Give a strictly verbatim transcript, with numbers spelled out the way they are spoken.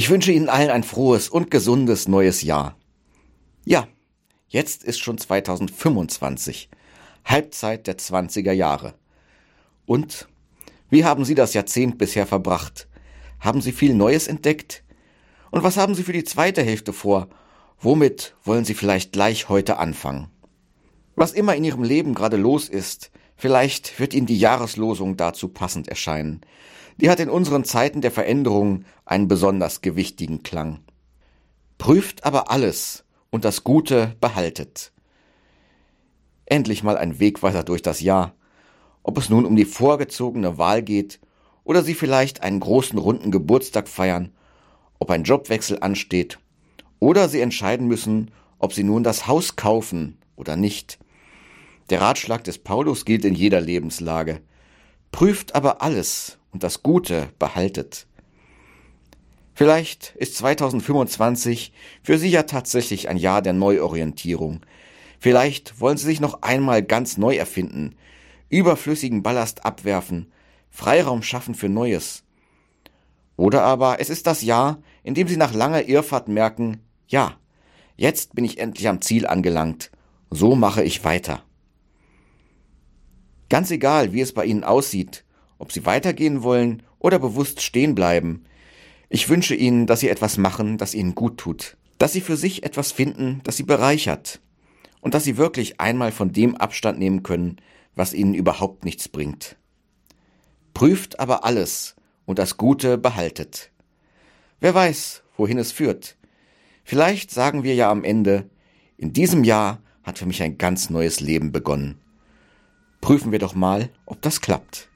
Ich wünsche Ihnen allen ein frohes und gesundes neues Jahr. Ja, jetzt ist schon zweitausendfünfundzwanzig, Halbzeit der zwanziger Jahre. Und wie haben Sie das Jahrzehnt bisher verbracht? Haben Sie viel Neues entdeckt? Und was haben Sie für die zweite Hälfte vor? Womit wollen Sie vielleicht gleich heute anfangen? Was immer in Ihrem Leben gerade los ist, vielleicht wird Ihnen die Jahreslosung dazu passend erscheinen. Die hat in unseren Zeiten der Veränderung einen besonders gewichtigen Klang. Prüft aber alles und das Gute behaltet. Endlich mal ein Wegweiser durch das Jahr. Ob es nun um die vorgezogene Wahl geht oder Sie vielleicht einen großen runden Geburtstag feiern, ob ein Jobwechsel ansteht oder Sie entscheiden müssen, ob Sie nun das Haus kaufen oder nicht. Der Ratschlag des Paulus gilt in jeder Lebenslage. Prüft aber alles und das Gute behaltet. Vielleicht ist zweitausendfünfundzwanzig für Sie ja tatsächlich ein Jahr der Neuorientierung. Vielleicht wollen Sie sich noch einmal ganz neu erfinden, überflüssigen Ballast abwerfen, Freiraum schaffen für Neues. Oder aber es ist das Jahr, in dem Sie nach langer Irrfahrt merken, ja, jetzt bin ich endlich am Ziel angelangt, so mache ich weiter. Ganz egal, wie es bei Ihnen aussieht, ob Sie weitergehen wollen oder bewusst stehen bleiben, ich wünsche Ihnen, dass Sie etwas machen, das Ihnen gut tut, dass Sie für sich etwas finden, das Sie bereichert und dass Sie wirklich einmal von dem Abstand nehmen können, was Ihnen überhaupt nichts bringt. Prüft aber alles und das Gute behaltet. Wer weiß, wohin es führt. Vielleicht sagen wir ja am Ende, in diesem Jahr hat für mich ein ganz neues Leben begonnen. Prüfen wir doch mal, ob das klappt.